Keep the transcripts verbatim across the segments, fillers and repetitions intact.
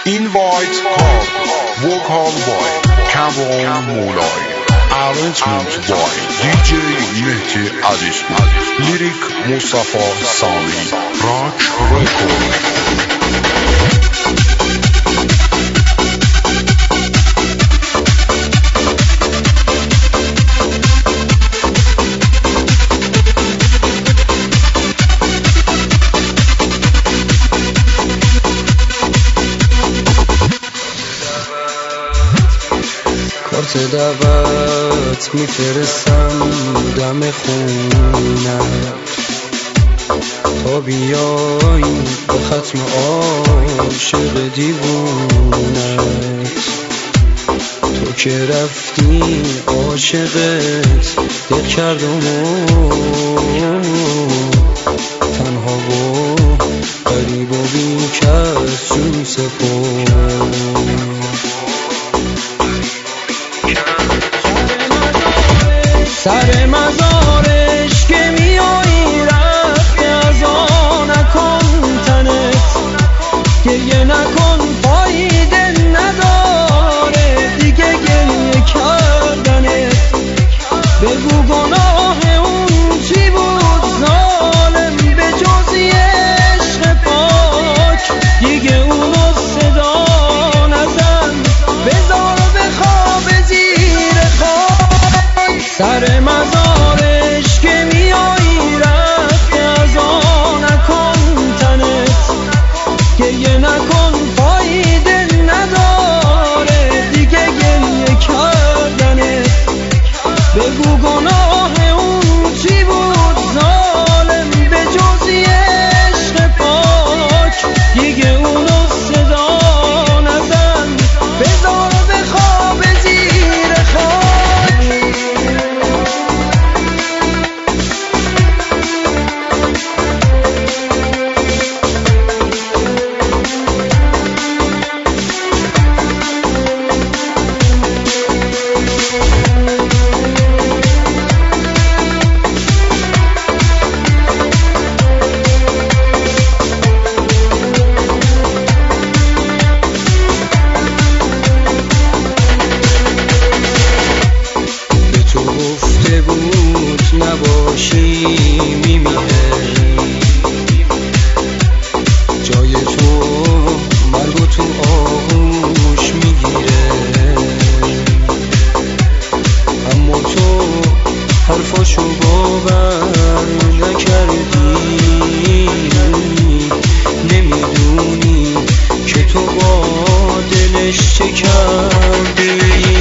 Invite Card, vocal by Kamran Moulay, arrangement by دی جی مهدی علیشپور, lyric Mustafa Sami, Rock Record. کارت دعوت میفرستم دم خونت تا بیای به ختم عاشق دیوونت. تو که رفتی عاشقت دل کردم تنها و غریب و بی کس جون سپرد. سر مزارش که میایی رفته از آن نکن تنت، گریه نکن فایده نداره دیگه گریه کردنت. بگو گناه اون چی بود ظالم به جز عشق پاک، دیگه اونو صدا نزن بذار بخواب زیر خاک. سر مزارش که میایی رفته از آن نکن تنت، گریه نکن فایده نداره دیگه گریه کردنت. بگو گناه اون چی بود ظالم به جز عشق پاک، دیگه اونو صدا نزن بذار بخواب زیر خاک. نباشی میمیره جای تو مرگ تو آغوش میگیره، اما تو حرفاشو باور نکردی، نمیدونی که تو با دلش چه کردی.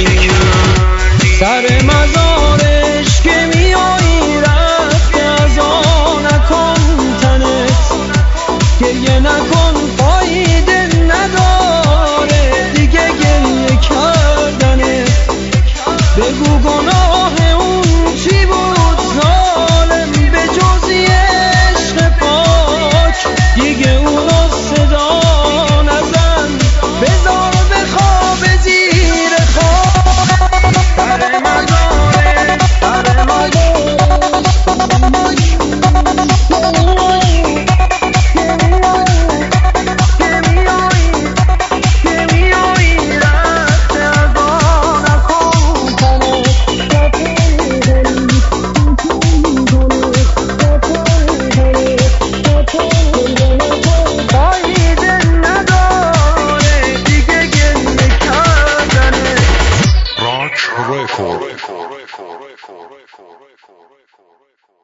سر مزارش که میایی رفته از آن نکن تنت، گریه نکن فایده نداره دیگه گریه کردنت. بگو گناه اون چی بود ظالم به جز عشق پاک، دیگه اونو صدا نزن بذار بخواب زیر خاک. سر مزاره سر مزاره Record.